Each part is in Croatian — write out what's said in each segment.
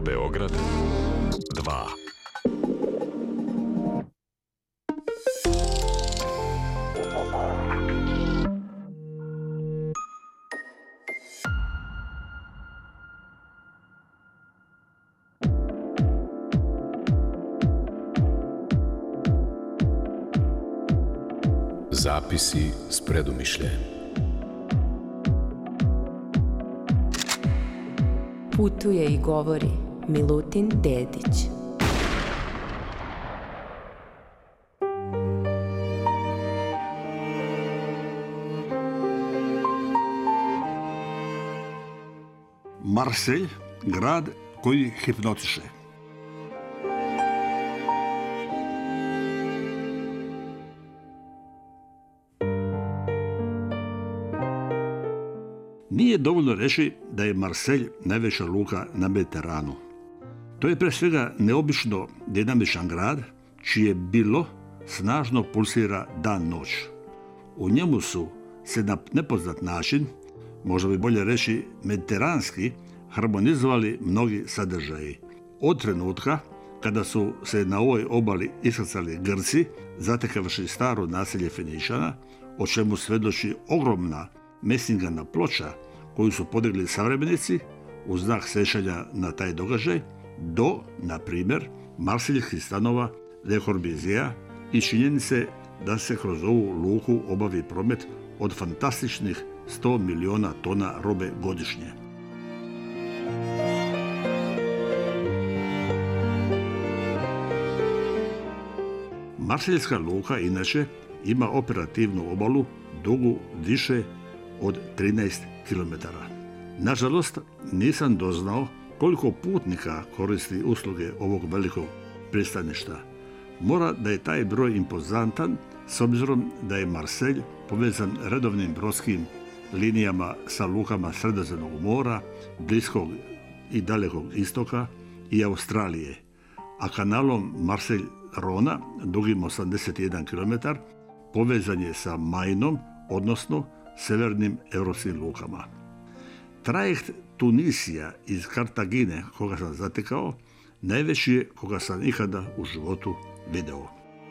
Beograd 2. Zapisi s predumišljajem. Putuje i govori Milutin Dedić. Marselj, grad koji hipnotiše. Nije dovoljno reći da je Marselj najveća luka na Mediteranu. To je pre svega neobično dinamičan grad čije bilo snažno pulsira dan-noć. U njemu su se na nepoznat način, možda bi bolje reći mediteranski, harmonizovali mnogi sadržaji. Od trenutka kada su se na ovoj obali iskrcali Grci, zatekavši staro naselje Feničana, o čemu svjedoči ogromna mesingana ploča koju su podigli savremenici u znak sećanja na taj događaj, do, na primjer, marseljskih stanova Le Corbusier'a i činjenice da se kroz ovu luku obavi promet od fantastičnih 100 miliona tona robe godišnje. Marseljska luka inače ima operativnu obalu dugu više od 13 km. Nažalost, nisam doznao koliko putnika koristi usluge ovog velikog pristaništa. Mora da je taj broj impozantan s obzirom da je Marselj povezan redovnim brodskim linijama sa lukama Sredozemnog mora, Bliskog i Dalekog istoka i Australije, a kanalom Marselj-Rona dugim 81 km povezan je sa Mainom, odnosno severnim europskim lukama. Trajekt Tunisija iz Kartagine, koga sam zatekao, najveći je koga sam ikada u životu video.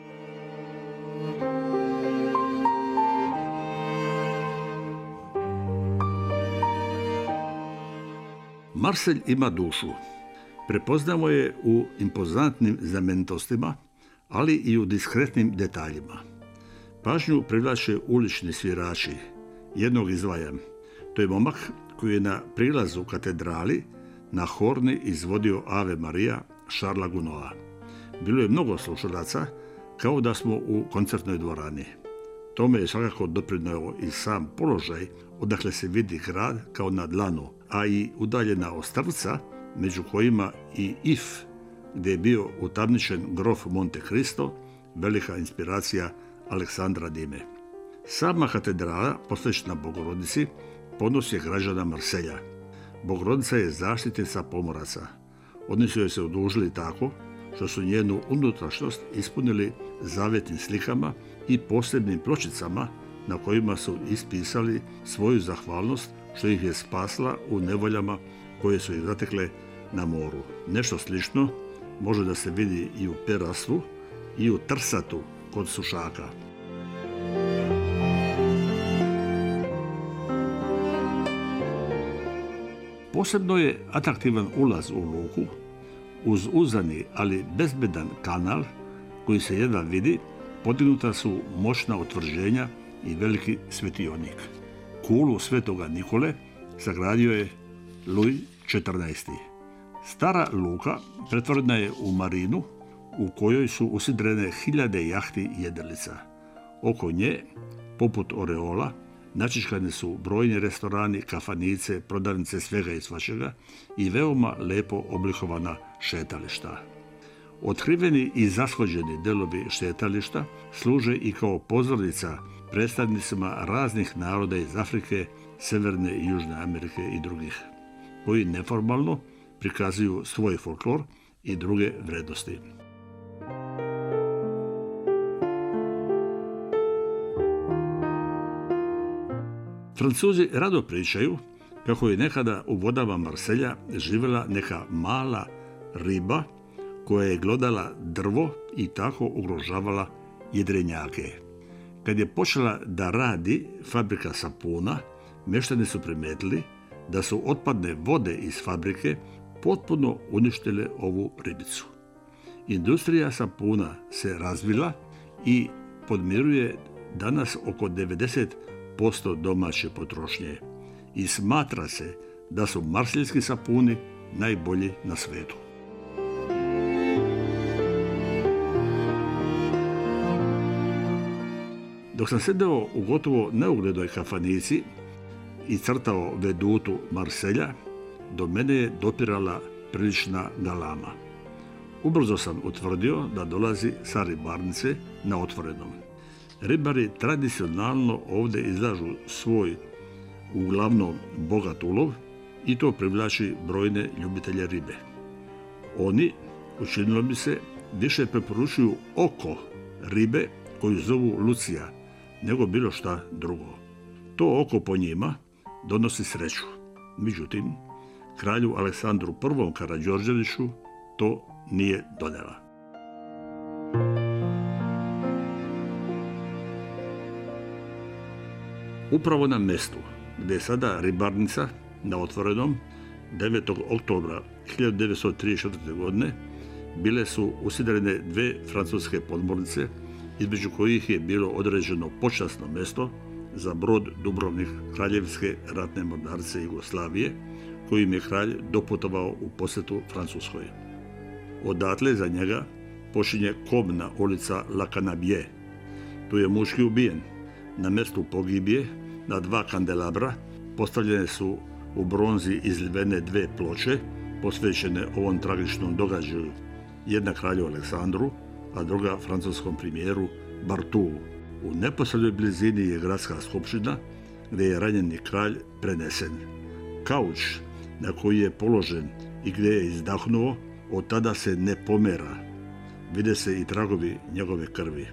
Marselj ima dušu. Prepoznamo je u impozantnim znamenitostima, ali i u diskretnim detaljima. Pažnju privlače ulični svirači. Jednog izdvajam. To je momak koji je na prilazu katedrali na horni izvodio Ave Maria Charlesa Gounoda. Bilo je mnogo slušalaca, kao da smo u koncertnoj dvorani. Tome je svakako doprinio i sam položaj odakle se vidi grad kao na dlanu, a i udaljena ostrvca, među kojima i If, gdje je bio utamničen grof Monte Cristo, velika inspiracija Aleksandra Dime. Sama katedrala, posvećena Bogorodici, ponos je građana Marselja. Bogorodica je zaštitnica pomoraca. Oni su joj se odužili tako što su njenu unutrašnjost ispunili zavetnim slikama i posebnim pločicama na kojima su ispisali svoju zahvalnost što ih je spasla u nevoljama koje su ih zatekle na moru. Nešto slično može da se vidi i u Peraslu i u Trsatu kod Sušaka. Posebno je atraktivan ulaz u luku uz uzani, ali bezbedan kanal koji se jedva vidi. Podignuta su moćna utvrđenja i veliki svetionik. Kulu Svetoga Nikole sagradio je Louis XIV. Stara luka pretvorena je u marinu u kojoj su usidrene hiljade jahti i jedrilica. Oko nje, poput oreola, načičkani su brojni restorani, kafanice, prodavnice svega i svačega i veoma lepo oblikovana šetališta. Otkriveni i zashođeni delovi šetališta služe i kao pozornica predstavnicima raznih naroda iz Afrike, Severne i Južne Amerike i drugih, koji neformalno prikazuju svoj folklor i druge vrednosti. Francuzi rado pričaju kako je nekada u vodama Marselja živjela neka mala riba koja je glodala drvo i tako ugrožavala jedrenjake. Kad je počela da radi fabrika sapuna, mještani su primetili da su otpadne vode iz fabrike potpuno uništile ovu ribicu. Industrija sapuna se razvila i podmiruje danas oko 90% domaće potrošnje i smatra se da su marseljski sapuni najbolji na svijetu. Dok sam sedeo u gotovo neuglednoj kafanici i crtao vedutu Marselja, do mene je dopirala prilična galama. Ubrzo sam utvrdio da dolazi sa ribarnice na otvorenom. Ribari tradicionalno ovdje izlažu svoj uglavnom bogat ulov i to privlači brojne ljubitelje ribe. Oni, učinilo bi se, više preporučuju oko ribe koju zovu Lucija, nego bilo šta drugo. To oko po njima donosi sreću. Međutim, kralju Aleksandru I. Karađorđeviću to nije donijela. Upravo na mjestu gdje je sada ribarnica na otvorenom 9. oktobra 1934. godine bile su usidrene dve francuske podmornice, između kojih je bilo određeno počasno mjesto za brod Dubrovnik Kraljevske ratne mornarice Jugoslavije, kojim je kralj doputovao u posjetu Francuskoj. Odatle za njega počinje kobna ulica La Canabie. Tu je muški ubijen. Na mjestu pogibije na dva kandelabra postavljene su u bronzi izlivene dve ploče posvećene ovom tragičnom događaju. Jedna kralju Aleksandru, a druga francuskom premijeru Barthoу. U neposrednoj blizini je gradska skupština gdje je ranjeni kralj prenesen. Kauč na koji je položen i gdje je izdahnuo od tada se ne pomera. Vide se i tragovi njegove krvi.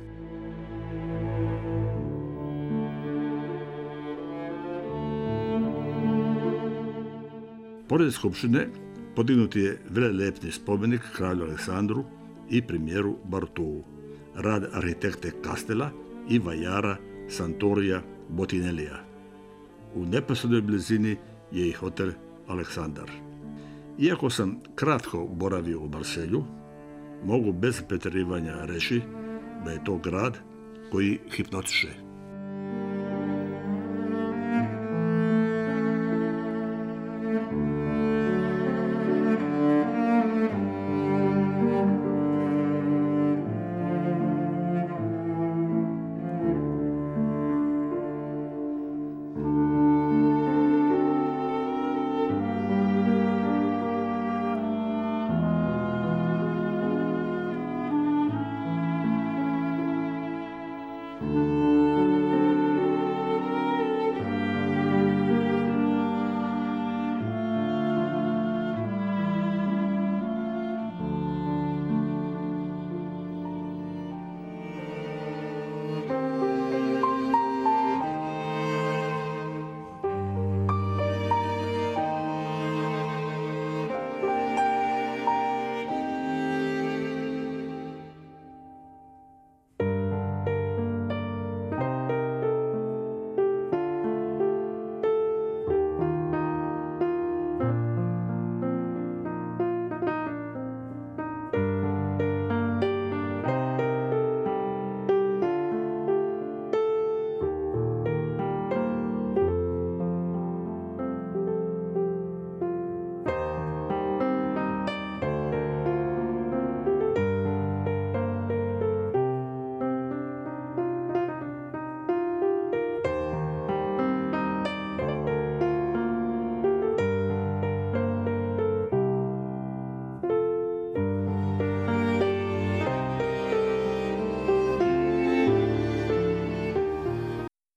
Pored skupštine podignut je velelepni spomenik kralju Aleksandru i premijeru Barthoу, rad arhitekte Castela i vajara Santorija Botinellija. U neposrednoj blizini je i hotel Aleksandar. Iako sam kratko boravio u Marselju, mogu bez pretjerivanja reći da je to grad koji hipnotiše.